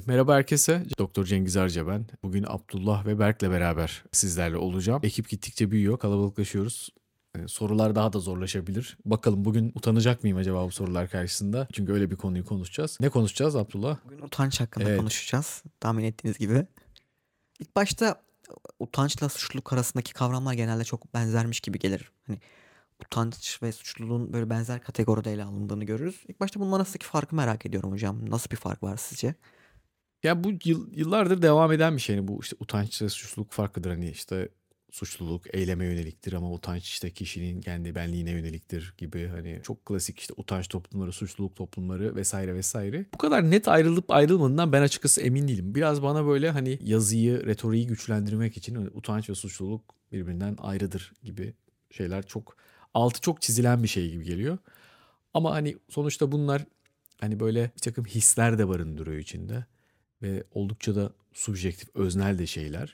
Merhaba herkese. Doktor Cengiz Arca ben. Bugün Abdullah ve Berk'le beraber sizlerle olacağım. Ekip gittikçe büyüyor, kalabalıklaşıyoruz. Sorular daha da zorlaşabilir. Bakalım bugün utanacak mıyım acaba bu sorular karşısında? Çünkü öyle bir konuyu konuşacağız. Ne konuşacağız Abdullah? Bugün utanç hakkında Evet. konuşacağız. Tahmin ettiğiniz gibi. İlk başta utançla suçluluk arasındaki kavramlar genelde çok benzermiş gibi gelir. Hani utanç ve suçluluğun böyle benzer kategoride ele alındığını görürüz. İlk başta bunun arasındaki farkı merak ediyorum hocam. Nasıl bir fark var sizce? Ya bu yıllardır devam eden bir şey. Yani bu işte utanç ve suçluluk farkıdır. Hani işte suçluluk eyleme yöneliktir ama utanç işte kişinin kendi benliğine yöneliktir gibi hani çok klasik işte utanç toplumları, suçluluk toplumları vesaire vesaire. Bu kadar net ayrılıp ayrılmadığından ben açıkçası emin değilim. Biraz bana böyle hani yazıyı, retoriği güçlendirmek için hani utanç ve suçluluk birbirinden ayrıdır gibi şeyler çok altı çok çizilen bir şey gibi geliyor. Ama hani sonuçta bunlar hani böyle bir takım hisler de barındırıyor içinde ve oldukça da subjektif, öznel de şeyler.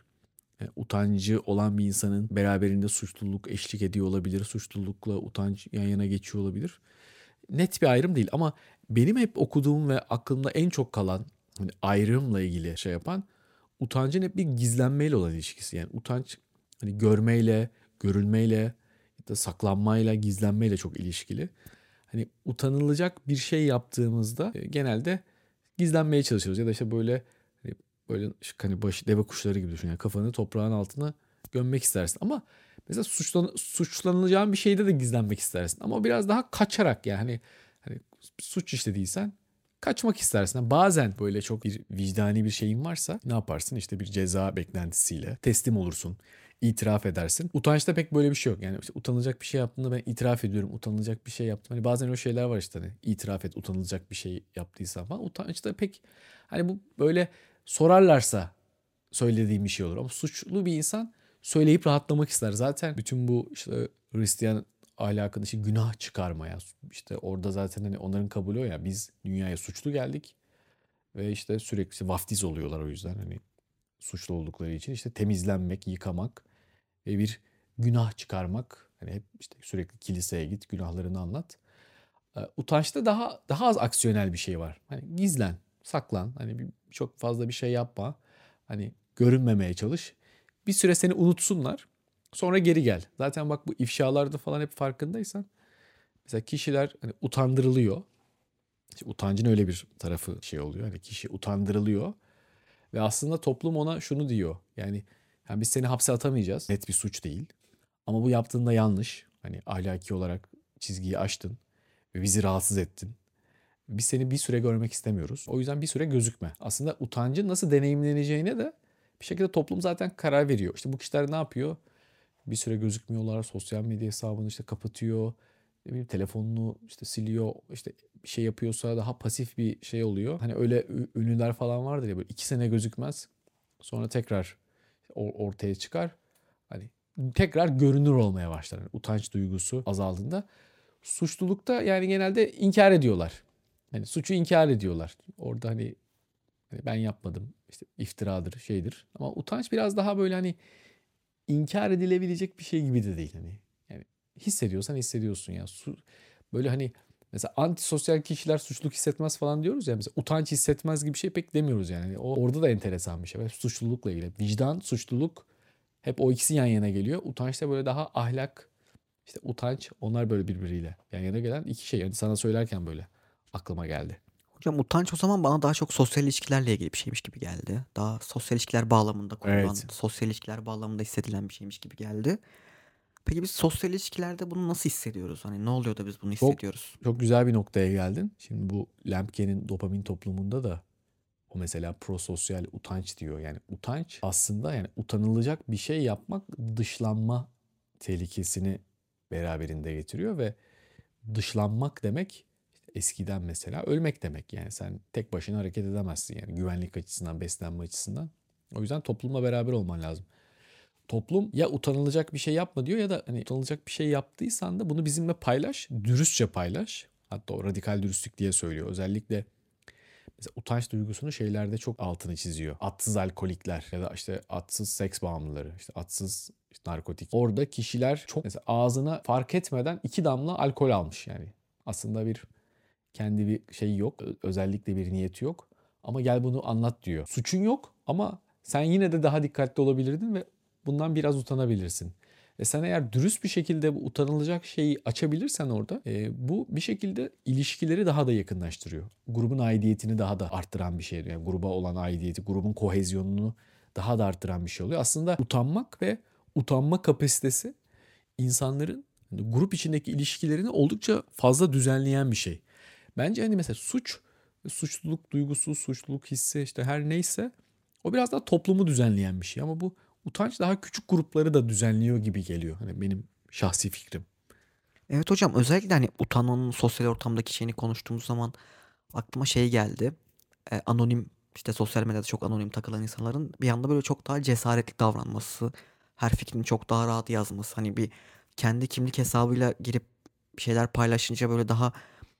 Utancı olan bir insanın beraberinde suçluluk eşlik ediyor olabilir. Suçlulukla utanç yan yana geçiyor olabilir. Net bir ayrım değil ama benim hep okuduğum ve aklımda en çok kalan hani ayrımla ilgili şey yapan utancın hep bir gizlenmeyle olan ilişkisi. Yani utanç hani görmeyle, görülmeyle ya da saklanmayla, gizlenmeyle çok ilişkili. Hani utanılacak bir şey yaptığımızda genelde gizlenmeye çalışıyoruz ya da işte böyle hani böyle hani deve kuşları gibi düşün. Yani kafanı toprağın altına gömmek istersin ama mesela suçlanacağın bir şeyde de gizlenmek istersin ama o biraz daha kaçarak yani hani suç işlediysen kaçmak istersin. Yani bazen böyle çok bir vicdani bir şeyin varsa ne yaparsın? İşte bir ceza beklentisiyle teslim olursun. İtiraf edersin. Utançta pek böyle bir şey yok. Yani işte utanılacak bir şey yaptığında ben itiraf ediyorum. Utanılacak bir şey yaptım. Hani bazen o şeyler var işte hani itiraf et utanılacak bir şey yaptıysan falan. Utançta pek hani bu böyle sorarlarsa söylediğim bir şey olur. Ama suçlu bir insan söyleyip rahatlamak ister. Zaten bütün bu işte Hristiyan ahlakın işte günah çıkarmaya işte orada zaten hani onların kabulü o ya biz dünyaya suçlu geldik ve işte sürekli işte vaftiz oluyorlar o yüzden hani suçlu oldukları için işte temizlenmek, yıkamak ve bir günah çıkarmak. Hani hep işte sürekli kiliseye git, günahlarını anlat. Utançta daha az aksiyonel bir şey var. Hani gizlen, saklan. Hani çok fazla bir şey yapma. Hani görünmemeye çalış. Bir süre seni unutsunlar. Sonra geri gel. Zaten bak bu ifşalarda falan hep farkındaysan. Mesela kişiler hani utandırılıyor. İşte utancın öyle bir tarafı şey oluyor. Hani kişi utandırılıyor. Ve aslında toplum ona şunu diyor. Yani biz seni hapse atamayacağız. Net bir suç değil. Ama bu yaptığında yanlış. Hani ahlaki olarak çizgiyi aştın ve bizi rahatsız ettin. Biz seni bir süre görmek istemiyoruz. O yüzden bir süre gözükme. Aslında utancın nasıl deneyimleneceğine de bir şekilde toplum zaten karar veriyor. İşte bu kişiler ne yapıyor? Bir süre gözükmüyorlar. Sosyal medya hesabını işte kapatıyor. Ne bileyim, telefonunu işte siliyor. İşte bir şey yapıyorsa daha pasif bir şey oluyor. Hani öyle ünlüler falan vardır ya böyle 2 sene gözükmez. Sonra tekrar ortaya çıkar. Hani tekrar görünür olmaya başlar. Yani utanç duygusu azaldığında. Suçlulukta yani genelde inkar ediyorlar. Hani suçu inkar ediyorlar. Orada hani ben yapmadım. İşte iftiradır, şeydir. Ama utanç biraz daha böyle hani inkar edilebilecek bir şey gibi de değil hani. Yani hissediyorsan hissediyorsun ya. Böyle hani mesela antisosyal kişiler suçluluk hissetmez falan diyoruz ya. Mesela utanç hissetmez gibi bir şey pek demiyoruz yani. O orada da enteresan bir şey. Ve suçlulukla ilgili. Vicdan, suçluluk hep o ikisi yan yana geliyor. Utançta böyle daha ahlak, işte utanç onlar böyle birbiriyle yan yana gelen iki şey. Yani sana söylerken böyle aklıma geldi. Hocam utanç o zaman bana daha çok sosyal ilişkilerle ilgili bir şeymiş gibi geldi. Daha sosyal ilişkiler bağlamında kurulan, Evet. sosyal ilişkiler bağlamında hissedilen bir şeymiş gibi geldi. Peki biz sosyal ilişkilerde bunu nasıl hissediyoruz? Hani ne oluyor da biz bunu Çok hissediyoruz? çok güzel bir noktaya geldin. Şimdi bu Lemke'nin dopamin toplumunda da o mesela prososyal utanç diyor. Yani utanç aslında yani utanılacak bir şey yapmak dışlanma tehlikesini beraberinde getiriyor ve dışlanmak demek işte eskiden mesela ölmek demek. Yani sen tek başına hareket edemezsin yani güvenlik açısından, beslenme açısından. O yüzden toplumla beraber olman lazım. Toplum ya utanılacak bir şey yapma diyor ya da hani utanılacak bir şey yaptıysan da bunu bizimle paylaş, dürüstçe paylaş. Hatta o radikal dürüstlük diye söylüyor. Özellikle mesela utanç duygusunu şeylerde çok altını çiziyor. Atsız alkolikler ya da işte atsız seks bağımlıları, işte atsız işte narkotik. Orada kişiler çok mesela ağzına fark etmeden 2 damla alkol almış yani. Aslında bir kendi bir şeyi yok. Özellikle bir niyeti yok. Ama gel bunu anlat diyor. Suçun yok ama sen yine de daha dikkatli olabilirdin ve bundan biraz utanabilirsin. Ve sen eğer dürüst bir şekilde bu utanılacak şeyi açabilirsen orada bu bir şekilde ilişkileri daha da yakınlaştırıyor. Grubun aidiyetini daha da arttıran bir şey. Yani gruba olan aidiyeti, grubun kohezyonunu daha da arttıran bir şey oluyor. Aslında utanmak ve utanma kapasitesi insanların hani grup içindeki ilişkilerini oldukça fazla düzenleyen bir şey. Bence hani mesela suçluluk duygusu, suçluluk hissi işte her neyse o biraz daha toplumu düzenleyen bir şey. Ama bu utanç daha küçük grupları da düzenliyor gibi geliyor. Hani benim şahsi fikrim. Evet hocam, özellikle hani utanmanın sosyal ortamdaki şeyini konuştuğumuz zaman aklıma şey geldi. Anonim, işte sosyal medyada çok anonim takılan insanların bir anda böyle çok daha cesaretli davranması, her fikrini çok daha rahat yazması. Hani bir kendi kimlik hesabıyla girip bir şeyler paylaşınca böyle daha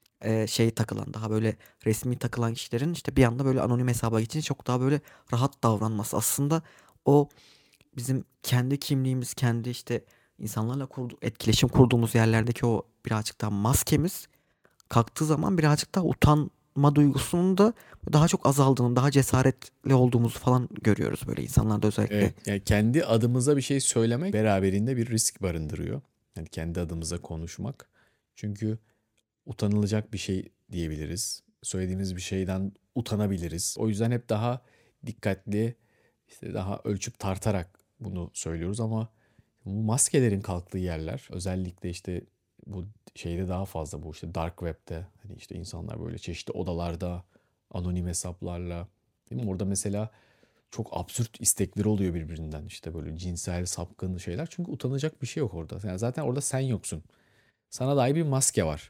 şey takılan, daha böyle resmi takılan kişilerin işte bir anda böyle anonim hesaba geçince çok daha böyle rahat davranması. Aslında o bizim kendi kimliğimiz, kendi işte insanlarla etkileşim kurduğumuz yerlerdeki o birazcık daha maskemiz kalktığı zaman birazcık daha utanma duygusunun da daha çok azaldığını, daha cesaretli olduğumuzu falan görüyoruz böyle insanlarda özellikle. Evet, yani kendi adımıza bir şey söylemek beraberinde bir risk barındırıyor. Yani kendi adımıza konuşmak. Çünkü utanılacak bir şey diyebiliriz. Söylediğimiz bir şeyden utanabiliriz. O yüzden hep daha dikkatli, işte daha ölçüp tartarak bunu söylüyoruz ama bu maskelerin kalktığı yerler özellikle işte bu şeyde daha fazla bu işte dark web'te hani işte insanlar böyle çeşitli odalarda anonim hesaplarla değil mi? Orada mesela çok absürt istekleri oluyor birbirinden işte böyle cinsel sapkın şeyler çünkü utanacak bir şey yok orada. Yani zaten orada sen yoksun. Sana dair bir maske var.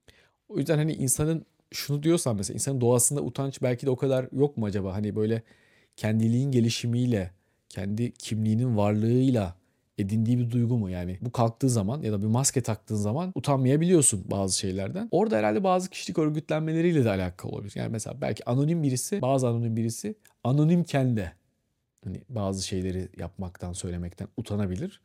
O yüzden hani insanın şunu diyorsan mesela insanın doğasında utanç belki de o kadar yok mu acaba? Hani böyle kendiliğin gelişimiyle, kendi kimliğinin varlığıyla edindiği bir duygu mu? Yani bu kalktığı zaman ya da bir maske taktığın zaman utanmayabiliyorsun bazı şeylerden. Orada herhalde bazı kişilik örgütlenmeleriyle de alakalı olabilir. Yani mesela belki anonim birisi, bazı anonim birisi anonimken de hani bazı şeyleri yapmaktan, söylemekten utanabilir.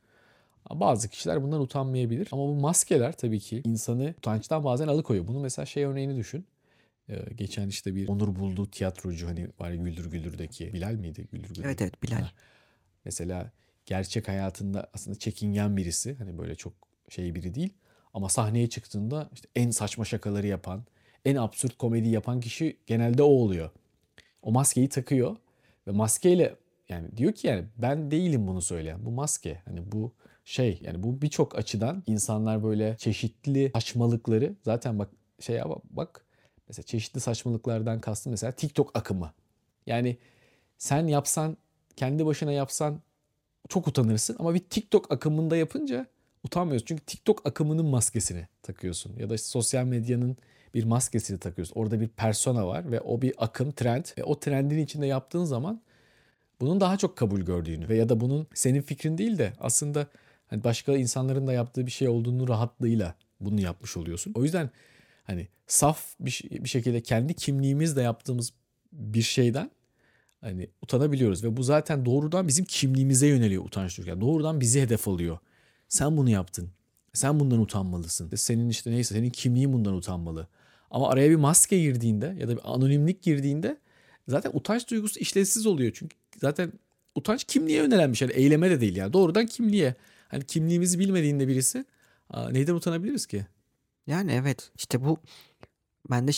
Bazı kişiler bundan utanmayabilir. Ama bu maskeler tabii ki insanı utançtan bazen alıkoyuyor. Bunu mesela şey örneğini düşün. Geçen işte bir Onur Buldu tiyatrocu hani var ya Güldür Güldür'deki Bilal miydi? Güldür Güldür. Evet, evet, Bilal. Ha. Mesela gerçek hayatında aslında çekingen birisi. Hani böyle çok şey biri değil. Ama sahneye çıktığında işte en saçma şakaları yapan, en absürt komedi yapan kişi genelde o oluyor. O maskeyi takıyor ve maskeyle yani diyor ki yani ben değilim bunu söyleyen. Bu maske. Hani bu şey yani bu birçok açıdan insanlar böyle çeşitli saçmalıkları zaten bak şeye bak mesela çeşitli saçmalıklardan kastım mesela TikTok akımı. Yani sen yapsan kendi başına yapsan çok utanırsın ama bir TikTok akımında yapınca utanmıyorsun. Çünkü TikTok akımının maskesini takıyorsun ya da işte sosyal medyanın bir maskesini takıyorsun. Orada bir persona var ve o bir akım, trend ve o trendin içinde yaptığın zaman bunun daha çok kabul gördüğünü ve ya da bunun senin fikrin değil de aslında hani başka insanların da yaptığı bir şey olduğunu rahatlığıyla bunu yapmış oluyorsun. O yüzden hani saf bir şekilde kendi kimliğimizle yaptığımız bir şeyden hani utanabiliyoruz ve bu zaten doğrudan bizim kimliğimize yöneliyor utanç duygusu. Yani doğrudan bizi hedef alıyor. Sen bunu yaptın. Sen bundan utanmalısın. Senin işte neyse senin kimliğin bundan utanmalı. Ama araya bir maske girdiğinde ya da bir anonimlik girdiğinde zaten utanç duygusu işlevsiz oluyor. Çünkü zaten utanç kimliğe yönelen bir şey. Yani eyleme de değil yani. Doğrudan kimliğe. Hani kimliğimizi bilmediğinde birisi neyden utanabiliriz ki? Yani evet, işte bu bende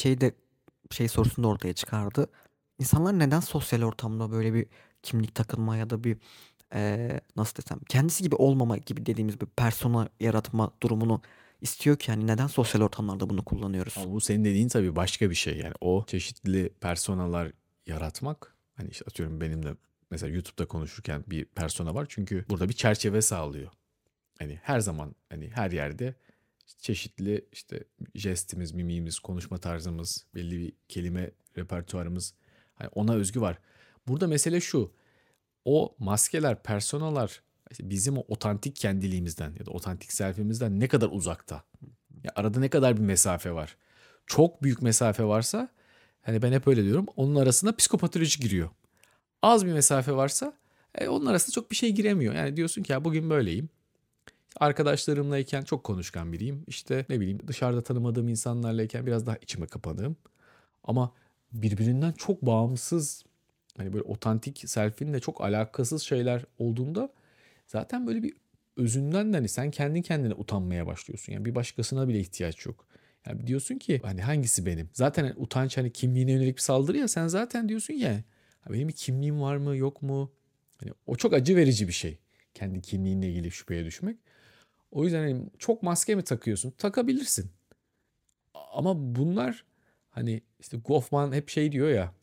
şey sorusunu da ortaya çıkardı. İnsanlar neden sosyal ortamda böyle bir kimlik takılma ya da bir nasıl desem kendisi gibi olmama gibi dediğimiz bir persona yaratma durumunu istiyor ki, yani neden sosyal ortamlarda bunu kullanıyoruz? Ama bu senin dediğin tabii başka bir şey. Yani o çeşitli personalar yaratmak. Hani işte atıyorum benim de mesela YouTube'da konuşurken bir persona var. Çünkü burada bir çerçeve sağlıyor. Hani her zaman hani her yerde çeşitli işte jestimiz, mimiğimiz, konuşma tarzımız, belli bir kelime repertuarımız hani ona özgü var. Burada mesele şu. O maskeler, personalar işte bizim o otantik kendiliğimizden ya da otantik selfimizden ne kadar uzakta? Ya arada ne kadar bir mesafe var? Çok büyük mesafe varsa hani ben hep öyle diyorum. Onun arasında psikopatoloji giriyor. Az bir mesafe varsa onun arasında çok bir şey giremiyor. Yani diyorsun ki ya bugün böyleyim. Arkadaşlarımlayken çok konuşkan biriyim. İşte ne bileyim dışarıda tanımadığım insanlarlayken biraz daha içime kapanığım. Ama birbirinden çok bağımsız, hani böyle otantik selfie'ninle çok alakasız şeyler olduğunda zaten böyle bir özünden de hani sen kendi kendine utanmaya başlıyorsun. Yani bir başkasına bile ihtiyaç yok. Yani diyorsun ki hani hangisi benim? Zaten hani utanç hani kimliğine yönelik bir saldırı ya, sen zaten diyorsun ya benim bir kimliğim var mı yok mu? Hani o çok acı verici bir şey. Kendi kimliğinle ilgili şüpheye düşmek. O yüzden hani çok maske mi takıyorsun? Takabilirsin. Ama bunlar hani işte Goffman hep şey diyor ya,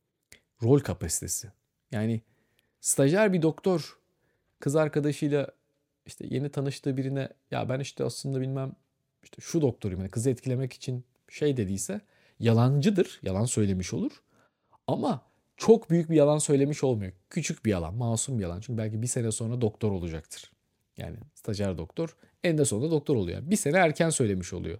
rol kapasitesi. Yani stajyer bir doktor kız arkadaşıyla işte yeni tanıştığı birine ya ben işte aslında bilmem işte şu doktoruyum, yani kızı etkilemek için şey dediyse yalancıdır. Yalan söylemiş olur. Ama çok büyük bir yalan söylemiş olmuyor. Küçük bir yalan, masum bir yalan. Çünkü belki bir sene sonra doktor olacaktır. Yani stajyer doktor en sonunda doktor oluyor. Yani bir sene erken söylemiş oluyor.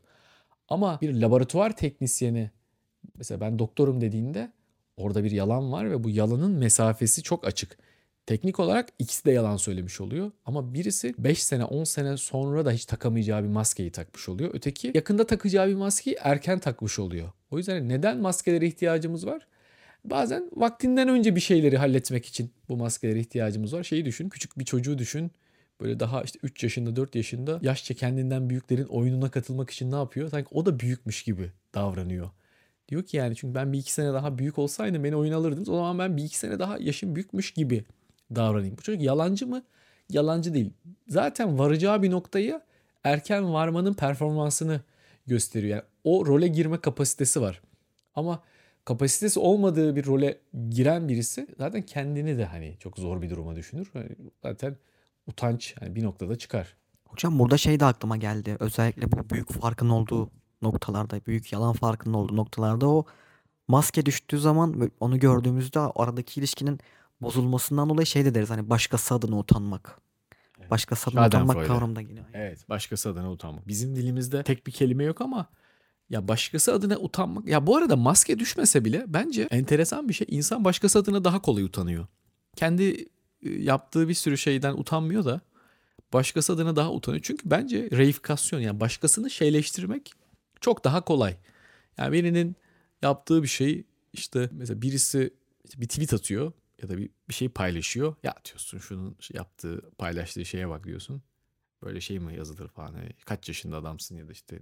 Ama bir laboratuvar teknisyeni mesela ben doktorum dediğinde orada bir yalan var ve bu yalanın mesafesi çok açık. Teknik olarak ikisi de yalan söylemiş oluyor. Ama birisi 5 sene 10 sene sonra da hiç takamayacağı bir maskeyi takmış oluyor. Öteki yakında takacağı bir maskeyi erken takmış oluyor. O yüzden neden maskelere ihtiyacımız var? Bazen vaktinden önce bir şeyleri halletmek için bu maskelere ihtiyacımız var. Şeyi düşün, küçük bir çocuğu düşün. Böyle daha işte 3 yaşında 4 yaşında yaşça kendinden büyüklerin oyununa katılmak için ne yapıyor? Sanki o da büyükmüş gibi davranıyor. Diyor ki yani çünkü ben bir iki sene daha büyük olsaydım beni oyun alırdınız. O zaman ben bir iki sene daha yaşım büyükmüş gibi davranayım. Bu çocuk yalancı mı? Yalancı değil. Zaten varacağı bir noktayı erken varmanın performansını gösteriyor. Yani o role girme kapasitesi var. Ama kapasitesi olmadığı bir role giren birisi zaten kendini de hani çok zor bir duruma düşünür. Yani zaten utanç yani bir noktada çıkar. Hocam burada şey de aklıma geldi. Özellikle bu büyük farkın olduğu noktalarda, büyük yalan farkının olduğu noktalarda o maske düştüğü zaman ve onu gördüğümüzde aradaki ilişkinin bozulmasından dolayı şey de deriz hani başkası adına utanmak. Evet. Başkası adına utanmak Schadenfreude. kavramı da yine aynı. Evet, başkası adına utanmak. Bizim dilimizde tek bir kelime yok ama ya başkası adına utanmak. Ya bu arada maske düşmese bile bence enteresan bir şey. İnsan başkası adına daha kolay utanıyor. Kendi yaptığı bir sürü şeyden utanmıyor da başkası adına daha utanıyor. Çünkü bence reifikasyon yani başkasını şeyleştirmek çok daha kolay. Yani birinin yaptığı bir şey işte mesela birisi işte bir tweet atıyor ya da bir şey paylaşıyor. Ya diyorsun şunun yaptığı paylaştığı şeye bak diyorsun. Böyle şey mi yazılır falan. Hani kaç yaşında adamsın ya da işte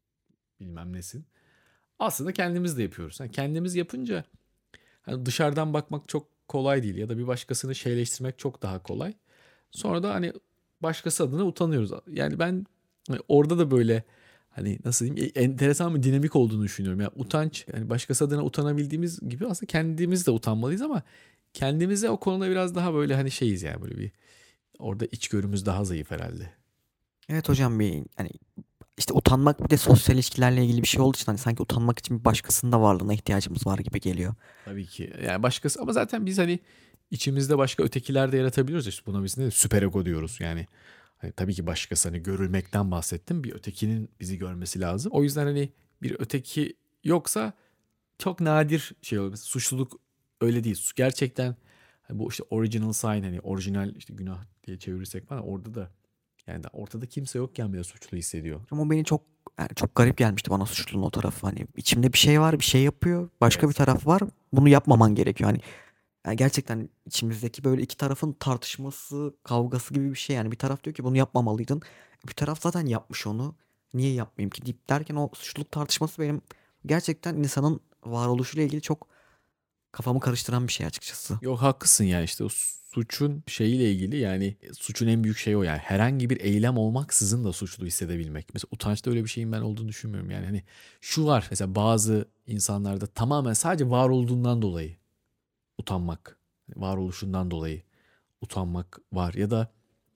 bilmem nesin. Aslında kendimiz de yapıyoruz. Yani kendimiz yapınca hani dışarıdan bakmak çok kolay değil ya da bir başkasını şeyleştirmek çok daha kolay. Sonra da hani başkası adına utanıyoruz. Yani ben hani orada da böyle hani nasıl diyeyim enteresan bir dinamik olduğunu düşünüyorum. Yani utanç yani başkası adına utanabildiğimiz gibi aslında kendimiz de utanmalıyız ama kendimize o konuda biraz daha böyle hani şeyiz yani böyle bir orada içgörümüz daha zayıf herhalde. Evet hocam bir hani işte utanmak bir de sosyal ilişkilerle ilgili bir şey olduğu için hani sanki utanmak için bir başkasının da varlığına ihtiyacımız var gibi geliyor. Tabii ki. Yani başkası ama zaten biz hani içimizde başka ötekiler de yaratabiliyoruz. İşte buna biz ne süper ego diyoruz. Yani hani tabii ki başkası hani görülmekten bahsettim. Bir ötekinin bizi görmesi lazım. O yüzden hani bir öteki yoksa çok nadir şey oluyor. Mesela suçluluk öyle değil. Gerçekten hani bu işte original sign hani orijinal işte günah diye çevirirsek falan orada da yani ortada kimse yokken bile suçlu hissediyor. Ama o beni çok yani çok garip gelmişti bana suçlunun o tarafı. Hani içimde bir şey var, bir şey yapıyor. Başka bir Evet. taraf var. Bunu yapmaman gerekiyor. Hani yani gerçekten içimizdeki böyle iki tarafın tartışması, kavgası gibi bir şey. Yani bir taraf diyor ki bunu yapmamalıydın. Bir taraf zaten yapmış onu. Niye yapmayayım ki deyip derken o suçluluk tartışması benim gerçekten insanın varoluşuyla ilgili çok kafamı karıştıran bir şey açıkçası. Yok haklısın yani işte o suçun şeyiyle ilgili yani suçun en büyük şeyi o yani herhangi bir eylem olmaksızın da suçlu hissedebilmek. Mesela utançta öyle bir şeyin ben olduğunu düşünmüyorum yani hani şu var mesela bazı insanlarda tamamen sadece var olduğundan dolayı utanmak, varoluşundan dolayı utanmak var ya da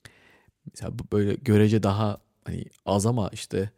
mesela böyle görece daha hani az ama işte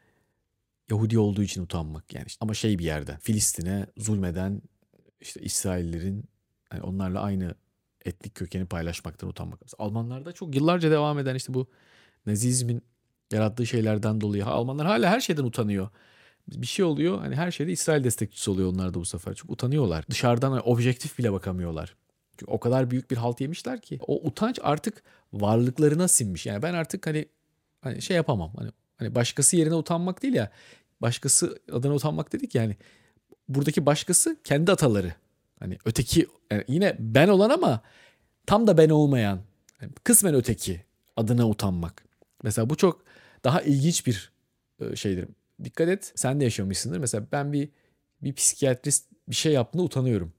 Yahudi olduğu için utanmak yani işte ama şey bir yerde Filistin'e zulmeden işte İsraillerin yani onlarla aynı etnik kökeni paylaşmaktan utanmak. Mesela Almanlarda çok yıllarca devam eden işte bu Nazizmin yarattığı şeylerden dolayı Almanlar hala her şeyden utanıyor. Bir şey oluyor hani her şeyde İsrail destekçisi oluyor onlar da bu sefer. Çok utanıyorlar. Dışarıdan hani objektif bile bakamıyorlar. Çünkü o kadar büyük bir halt yemişler ki o utanç artık varlıklarına sinmiş. Yani ben artık hani şey yapamam. Hani başkası yerine utanmak değil ya. Başkası adına utanmak dedik yani buradaki başkası kendi ataları. Hani öteki yani yine ben olan ama tam da ben olmayan, yani kısmen öteki adına utanmak. Mesela bu çok daha ilginç bir şeydir. Dikkat et, sen de yaşamışsındır. Mesela ben bir psikiyatrist bir şey yaptığında utanıyorum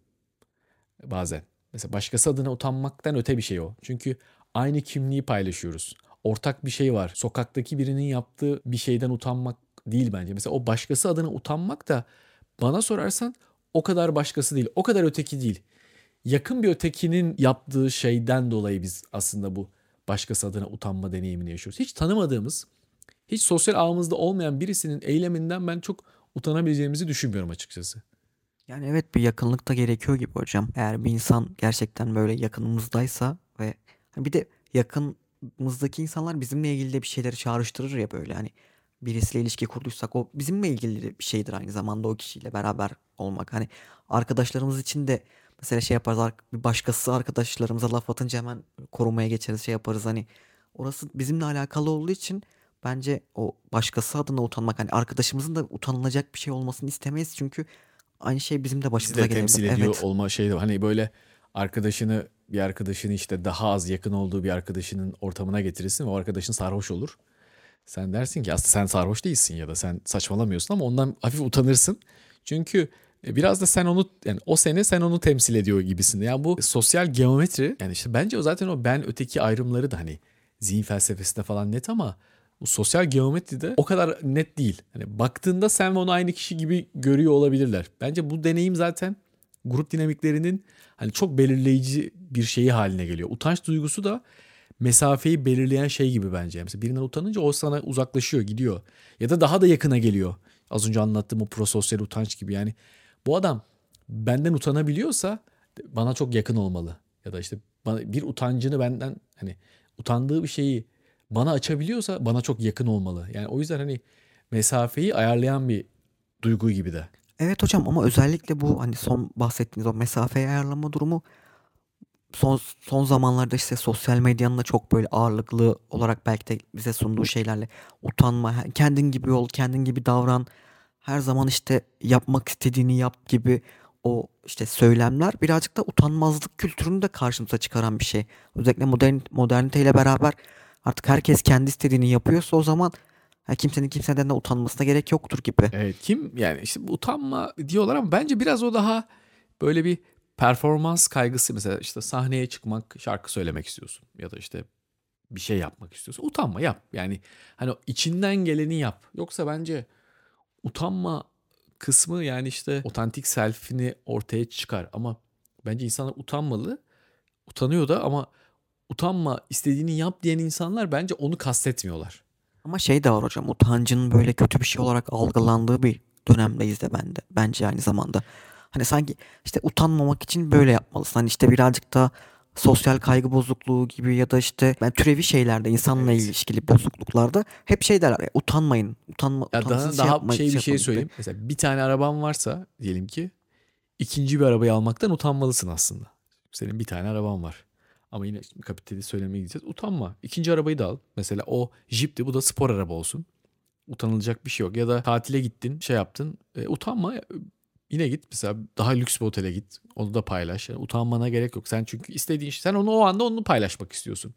bazen. Mesela başkası adına utanmaktan öte bir şey o. Çünkü aynı kimliği paylaşıyoruz. Ortak bir şey var. Sokaktaki birinin yaptığı bir şeyden utanmak değil bence. Mesela o başkası adına utanmak da bana sorarsan o kadar başkası değil. O kadar öteki değil. Yakın bir ötekinin yaptığı şeyden dolayı biz aslında bu başkası adına utanma deneyimini yaşıyoruz. Hiç tanımadığımız, hiç sosyal ağımızda olmayan birisinin eyleminden ben çok utanabileceğimizi düşünmüyorum açıkçası. Yani evet, bir yakınlık da gerekiyor gibi hocam. Eğer bir insan gerçekten böyle yakınımızdaysa ve bir de yakınımızdaki insanlar bizimle ilgili de bir şeyleri çağrıştırır ya böyle hani birisiyle ilişki kurduysak o bizimle ilgili de bir şeydir aynı zamanda o kişiyle beraber olmak. Hani arkadaşlarımız için de mesela şey yaparız bir başkası arkadaşlarımıza laf atınca hemen korumaya geçeriz şey yaparız hani orası bizimle alakalı olduğu için bence o başkası adına utanmak hani arkadaşımızın da utanılacak bir şey olmasını istemeyiz çünkü aynı şey bizim de Bizi başımıza de temsil gelebilir. ediyor Evet. olma şey de var. Hani böyle bir arkadaşını işte daha az yakın olduğu bir arkadaşının ortamına getirirsin ve o arkadaşın sarhoş olur. Sen dersin ki aslında sen sarhoş değilsin ya da sen saçmalamıyorsun ama ondan hafif utanırsın. Çünkü biraz da sen onu yani o seni sen onu temsil ediyor gibisin. Yani bu sosyal geometri yani işte bence o zaten o ben öteki ayrımları da hani zihin felsefesinde falan net ama bu sosyal geometride o kadar net değil. Hani baktığında sen ve onu aynı kişi gibi görüyor olabilirler. Bence bu deneyim zaten grup dinamiklerinin hani çok belirleyici bir şeyi haline geliyor. Utanç duygusu da mesafeyi belirleyen şey gibi bence. Mesela birinden utanınca o sana uzaklaşıyor, gidiyor. Ya da daha da yakına geliyor. Az önce anlattığım o prososyal utanç gibi. Yani bu adam benden utanabiliyorsa bana çok yakın olmalı. Ya da işte bir utancını benden hani utandığı bir şeyi bana açabiliyorsa bana çok yakın olmalı. Yani o yüzden hani mesafeyi ayarlayan bir duygu gibi de. Evet hocam ama özellikle bu hani son bahsettiğiniz o mesafeyi ayarlama durumu son zamanlarda işte sosyal medyanın da çok böyle ağırlıklı olarak belki de bize sunduğu şeylerle utanma, kendin gibi ol, kendin gibi davran, her zaman işte yapmak istediğini yap gibi o işte söylemler birazcık da utanmazlık kültürünü de karşımıza çıkaran bir şey. Özellikle moderniteyle beraber artık herkes kendi istediğini yapıyorsa o zaman kimsenin kimseden de utanmasına gerek yoktur gibi. Evet, kim yani işte bu utanma diyorlar ama bence biraz o daha böyle bir performans kaygısı. Mesela işte sahneye çıkmak, şarkı söylemek istiyorsun ya da işte bir şey yapmak istiyorsun. Utanma, yap. Yani hani o içinden geleni yap. Yoksa bence utanma kısmı yani işte otantik self'ini ortaya çıkar ama bence insanlar utanmalı. Utanıyor da ama utanma, istediğini yap diyen insanlar bence onu kastetmiyorlar. Ama şey de var hocam, utancın böyle kötü bir şey olarak algılandığı bir dönemdeyiz de bence aynı zamanda. Hani sanki işte utanmamak için böyle yapmalısın. Hani işte birazcık da sosyal kaygı bozukluğu gibi ya da işte ben türevi şeylerde insanla Evet. ilişkili bozukluklarda hep şey derler ya, utanmayın. Ya Utansız şey daha yapmayın, şey bir şey şey yapalım gibi. söyleyeyim. Mesela bir tane araban varsa diyelim ki ikinci bir arabayı almaktan utanmalısın aslında. Senin bir tane araban var. Ama yine şimdi kapitali söylemeye gideceğiz. Utanma. İkinci arabayı da al. Mesela o jipti, bu da spor araba olsun. Utanılacak bir şey yok. Ya da tatile gittin, şey yaptın. Utanma. Yine git mesela daha lüks bir otele git. Onu da paylaş. Yani utanmana gerek yok. Sen çünkü istediğin şey, sen onu o anda onu paylaşmak istiyorsun.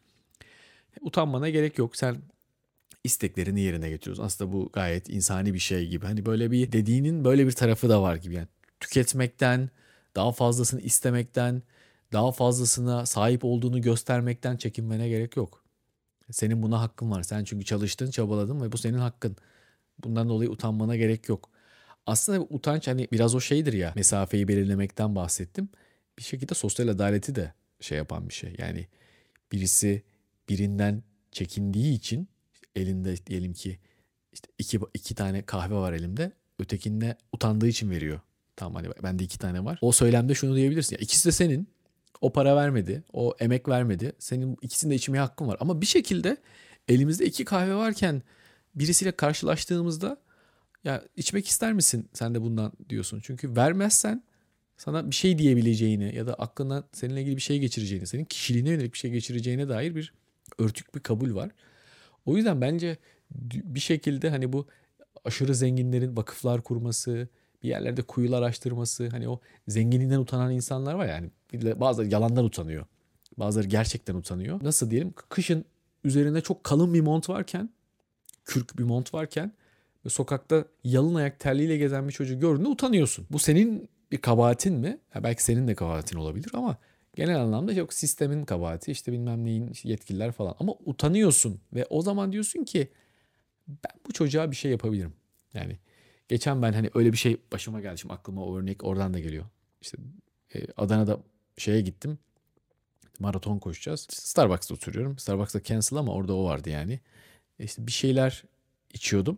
Utanmana gerek yok. Sen isteklerini yerine getiriyorsun. Aslında bu gayet insani bir şey gibi. Hani böyle bir dediğinin böyle bir tarafı da var gibi. Yani tüketmekten, daha fazlasını istemekten, daha fazlasına sahip olduğunu göstermekten çekinmene gerek yok. Senin buna hakkın var. Sen çünkü çalıştın, çabaladın ve bu senin hakkın. Bundan dolayı utanmana gerek yok. Aslında utanç hani biraz o şeydir ya. Mesafeyi belirlemekten bahsettim. Bir şekilde sosyal adaleti de şey yapan bir şey. Yani birisi birinden çekindiği için elinde diyelim ki işte iki tane kahve var elimde. Ötekinde utandığı için veriyor. Tamam hani bende iki tane var. O söylemde şunu diyebilirsin. Ya ikisi de senin. O para vermedi. O emek vermedi. Senin ikisini de içmeye hakkın var. Ama bir şekilde elimizde iki kahve varken birisiyle karşılaştığımızda ya içmek ister misin sen de bundan diyorsun. Çünkü vermezsen sana bir şey diyebileceğini ya da aklından seninle ilgili bir şey geçireceğini, senin kişiliğine yönelik bir şey geçireceğine dair bir örtük bir kabul var. O yüzden bence bir şekilde hani bu aşırı zenginlerin vakıflar kurması, bir yerlerde kuyular açtırması, hani o zenginliğinden utanan insanlar var ya, yani bazıları yalandan utanıyor. Bazıları gerçekten utanıyor. Nasıl diyelim, kışın üzerinde çok kalın bir mont varken, kürk bir mont varken ve sokakta yalın ayak terliğiyle gezen bir çocuğu gördüğünde utanıyorsun. Bu senin bir kabahatin mi? Ya belki senin de kabahatin olabilir ama genel anlamda yok, sistemin kabahati, işte bilmem neyin, işte yetkililer falan. Ama utanıyorsun ve o zaman diyorsun ki ben bu çocuğa bir şey yapabilirim. Yani geçen ben hani öyle bir şey başıma geldi. Şimdi aklıma o örnek oradan da geliyor. İşte Adana'da şeye gittim. Maraton koşacağız. Starbucks'ta oturuyorum. Starbucks'ta cancel ama orada o vardı yani. İşte bir şeyler içiyordum.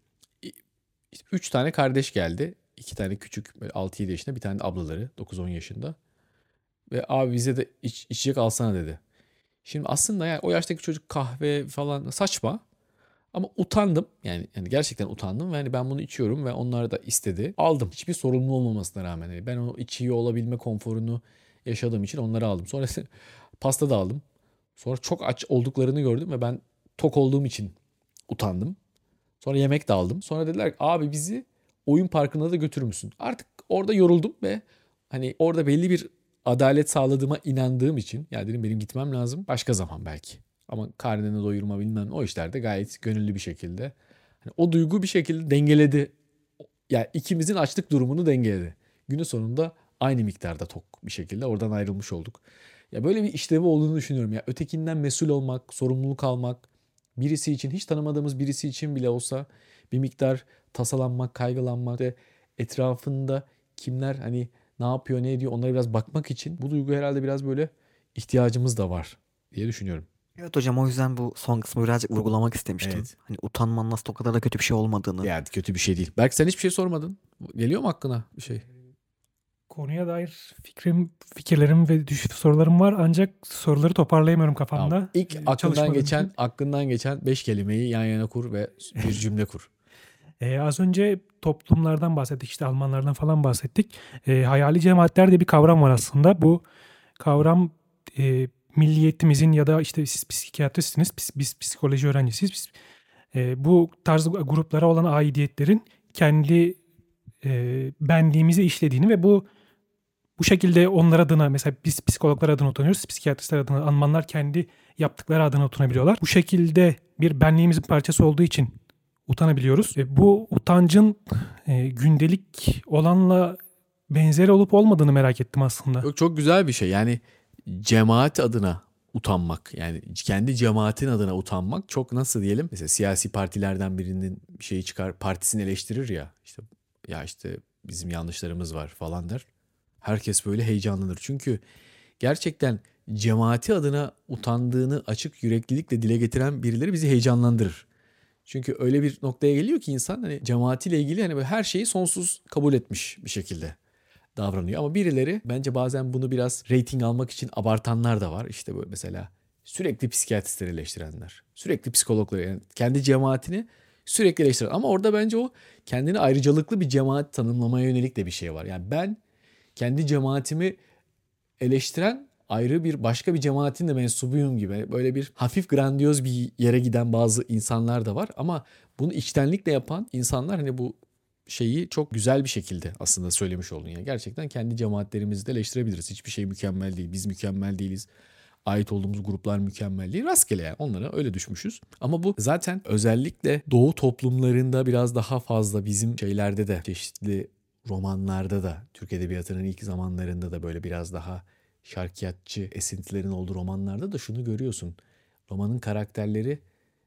İşte 3 tane kardeş geldi. 2 tane küçük, böyle 6-7 yaşında, bir tane de ablaları 9-10 yaşında. Ve abi bize de içecek alsana dedi. Şimdi aslında yani o yaştaki çocuk kahve falan saçma. Ama utandım. Yani gerçekten utandım ve hani ben bunu içiyorum ve onlar da istedi. Aldım. Hiçbir sorumlu olmamasına rağmen. Yani ben o içiyor olabilme konforunu yaşadığım için onları aldım. Sonra pasta da aldım. Sonra çok aç olduklarını gördüm ve ben tok olduğum için utandım. Sonra yemek de aldım. Sonra dediler ki abi bizi oyun parkına da götürür müsün? Artık orada yoruldum ve hani orada belli bir adalet sağladığıma inandığım için ya dedim benim gitmem lazım. Başka zaman belki. Ama karnını doyurma bilmem, o işlerde gayet gönüllü bir şekilde. Hani o duygu bir şekilde dengeledi. Yani ikimizin açlık durumunu dengeledi. Günün sonunda aynı miktarda tok bir şekilde oradan ayrılmış olduk. Ya böyle bir işlevi olduğunu düşünüyorum. Ya ötekinden mesul olmak, sorumluluk almak, birisi için, hiç tanımadığımız birisi için bile olsa bir miktar tasalanmak, kaygılanmak ve etrafında kimler hani ne yapıyor, ne ediyor, onlara biraz bakmak için bu duygu herhalde biraz böyle ihtiyacımız da var diye düşünüyorum. Evet hocam, o yüzden bu son kısmı birazcık vurgulamak istemiştim. Evet. Hani utanmanın aslında o kadar da kötü bir şey olmadığını. Yani kötü bir şey değil. Belki sen hiçbir şey sormadın. Geliyor mu aklına bir şey? Konuya dair fikirlerim ve sorularım var ancak soruları toparlayamıyorum Tamam. kafamda. İlk Çalışmadığım için. aklından geçen 5 kelimeyi yan yana kur ve bir cümle kur. Az önce toplumlardan bahsettik, işte Almanlardan falan bahsettik. Hayali cemaatler diye bir kavram var aslında. Bu kavram milliyetimizin ya da işte siz psikiyatristsiniz, biz psikoloji öğrencisiyiz. Bu tarz gruplara olan aidiyetlerin kendi benliğimize işlediğini ve bu şekilde onlar adına, mesela biz psikologlar adına utanıyoruz, psikiyatristler adına, Almanlar kendi yaptıkları adına utanabiliyorlar. Bu şekilde bir benliğimizin parçası olduğu için utanabiliyoruz. Bu utancın gündelik olanla benzeri olup olmadığını merak ettim aslında. Çok, çok güzel bir şey. Yani cemaat adına utanmak. Yani kendi cemaatin adına utanmak çok, nasıl diyelim? Mesela siyasi partilerden birinin bir şeyi çıkar, partisini eleştirir ya. İşte ya işte bizim yanlışlarımız var falan der. Herkes böyle heyecanlanır. Çünkü gerçekten cemaati adına utandığını açık yüreklilikle dile getiren birileri bizi heyecanlandırır. Çünkü öyle bir noktaya geliyor ki insan hani cemaatiyle ilgili hani böyle her şeyi sonsuz kabul etmiş bir şekilde davranıyor. Ama birileri bence bazen bunu biraz reyting almak için abartanlar da var. İşte böyle mesela sürekli psikiyatristleri eleştirenler. Sürekli psikologları, yani kendi cemaatini sürekli eleştiren. Ama orada bence o kendini ayrıcalıklı bir cemaat tanımlamaya yönelik de bir şey var. Yani ben kendi cemaatimi eleştiren ayrı bir başka bir cemaatin de mensubuyum gibi. Böyle bir hafif grandiyoz bir yere giden bazı insanlar da var. Ama bunu içtenlikle yapan insanlar hani bu şeyi çok güzel bir şekilde aslında söylemiş oldun. Yani gerçekten kendi cemaatlerimizi de eleştirebiliriz. Hiçbir şey mükemmel değil. Biz mükemmel değiliz. Ait olduğumuz gruplar mükemmel değil. Rastgele yani, onlara öyle düşmüşüz. Ama bu zaten özellikle Doğu toplumlarında biraz daha fazla, bizim şeylerde de, çeşitli romanlarda da, Türk Edebiyatı'nın ilk zamanlarında da böyle biraz daha şarkiyatçı esintilerin olduğu romanlarda da şunu görüyorsun. Romanın karakterleri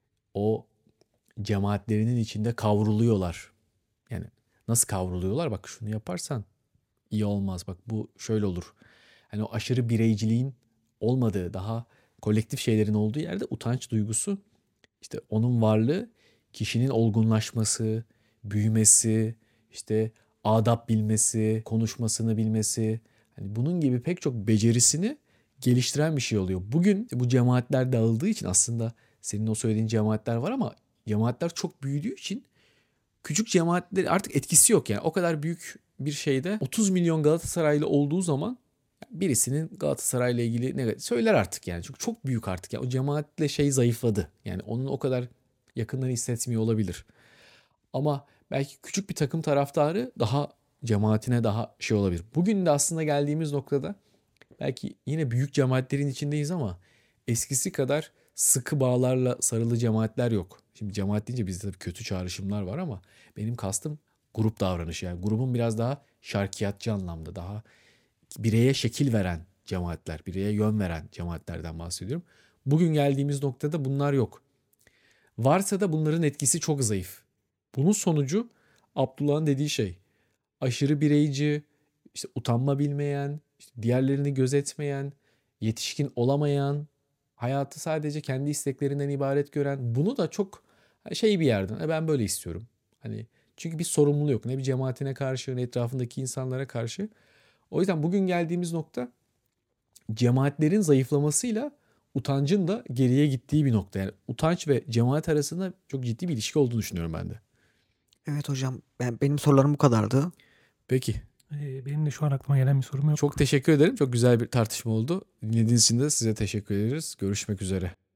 o cemaatlerinin içinde kavruluyorlar. Yani nasıl kavruluyorlar? Bak şunu yaparsan iyi olmaz. Bak bu şöyle olur. Hani o aşırı bireyciliğin olmadığı, daha kolektif şeylerin olduğu yerde utanç duygusu, işte onun varlığı kişinin olgunlaşması, büyümesi, işte adap bilmesi, konuşmasını bilmesi, hani bunun gibi pek çok becerisini geliştiren bir şey oluyor. Bugün bu cemaatler dağıldığı için aslında senin o söylediğin cemaatler var ama cemaatler çok büyüdüğü için küçük cemaatler artık etkisi yok. Yani o kadar büyük bir şeyde 30 milyon Galatasaraylı olduğu zaman birisinin Galatasaray'la ilgili ne söyler artık yani. Çünkü çok büyük artık. Yani o cemaatle şey zayıfladı. Yani onun o kadar yakından hissetmiyor olabilir. Ama belki küçük bir takım taraftarı daha cemaatine daha şey olabilir. Bugün de aslında geldiğimiz noktada belki yine büyük cemaatlerin içindeyiz ama eskisi kadar sıkı bağlarla sarılı cemaatler yok. Şimdi cemaat deyince bizde tabii kötü çağrışımlar var ama benim kastım grup davranışı. Yani grubun biraz daha şarkiyatçı anlamda, daha bireye şekil veren cemaatler, bireye yön veren cemaatlerden bahsediyorum. Bugün geldiğimiz noktada bunlar yok. Varsa da bunların etkisi çok zayıf. Bunun sonucu Abdullah'ın dediği şey. Aşırı bireyci, işte utanma bilmeyen, işte diğerlerini gözetmeyen, yetişkin olamayan, hayatı sadece kendi isteklerinden ibaret gören, bunu da çok şey bir yerden. Ben böyle istiyorum. Hani çünkü bir sorumluluğu yok. Ne bir cemaatine karşı, ne etrafındaki insanlara karşı. O yüzden bugün geldiğimiz nokta cemaatlerin zayıflamasıyla utancın da geriye gittiği bir nokta. Yani utanç ve cemaat arasında çok ciddi bir ilişki olduğunu düşünüyorum ben de. Evet hocam, benim sorularım bu kadardı. Peki. Benim de şu an aklıma gelen bir sorum yok. Çok teşekkür ederim. Çok güzel bir tartışma oldu. Dinlediğiniz için de size teşekkür ederiz. Görüşmek üzere.